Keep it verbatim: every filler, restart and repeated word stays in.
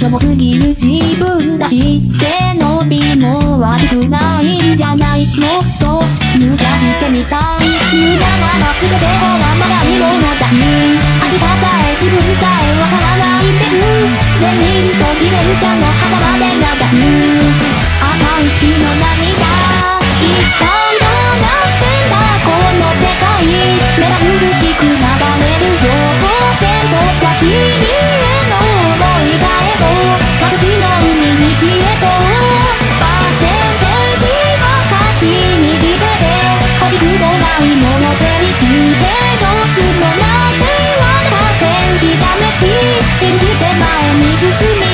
も過ぎる自分だし、背伸びも悪くないんじゃない。もっと抜かしてみたい。言うなら全てはまだ見ものだし、明日さえ自分さえわからないんです。全員と自転車の幅まで流す赤い血の涙、一体どうなってんだこの世界。目まぐるしく流れる情報戦争じゃ君への想いさえも形の海に消えそう。パーセンテージを書きにしてて、欲しくもないもの手にしてどうするのなんて言われたってひためき信じて前に進み